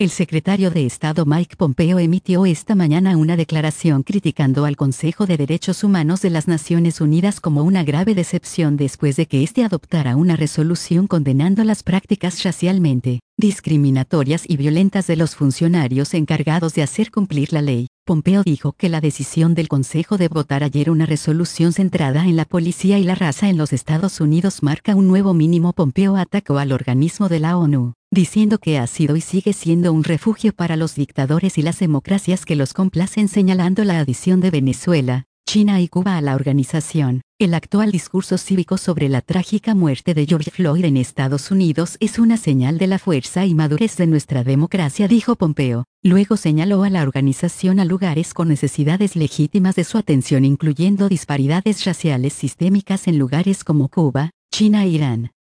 El secretario de Estado Mike Pompeo emitió esta mañana una declaración criticando al Consejo de Derechos Humanos de las Naciones Unidas como una grave decepción después de que éste adoptara una resolución condenando las prácticas racialmente discriminatorias y violentas de los funcionarios encargados de hacer cumplir la ley. Pompeo dijo que la decisión del Consejo de votar ayer una resolución centrada en la policía y la raza en los Estados Unidos marca un nuevo mínimo. Pompeo atacó al organismo de la ONU, diciendo que ha sido y sigue siendo un refugio para los dictadores y las democracias que los complacen, señalando la adición de Venezuela, China y Cuba a la organización. El actual discurso cívico sobre la trágica muerte de George Floyd en Estados Unidos es una señal de la fuerza y madurez de nuestra democracia, dijo Pompeo. Luego señaló a la organización a lugares con necesidades legítimas de su atención, incluyendo disparidades raciales sistémicas en lugares como Cuba, China e Irán.